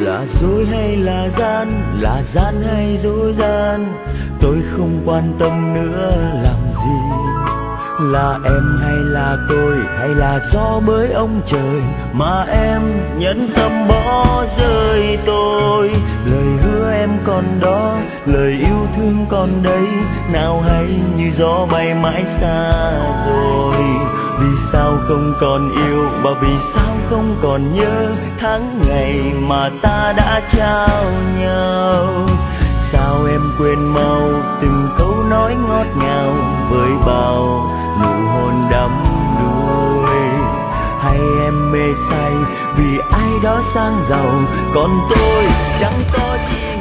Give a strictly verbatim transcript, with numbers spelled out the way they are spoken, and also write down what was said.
Là dối hay là gian, là gian hay dối gian, tôi không quan tâm nữa làm gì. Là em hay là tôi, hay là do bởi ông trời mà em nhẫn tâm bỏ rơi tôi. Lời hứa em còn đó, lời yêu thương còn đây, nào hay như gió bay mãi xa rồi. Vì sao không còn yêu, và vì sao không còn nhớ tháng ngày mà ta đã trao nhau. Sao em quên mau từng câu nói ngọt ngào với bao nụ hôn đắm đuối. Hay em mê say vì ai đó sang giàu, còn tôi chẳng có gì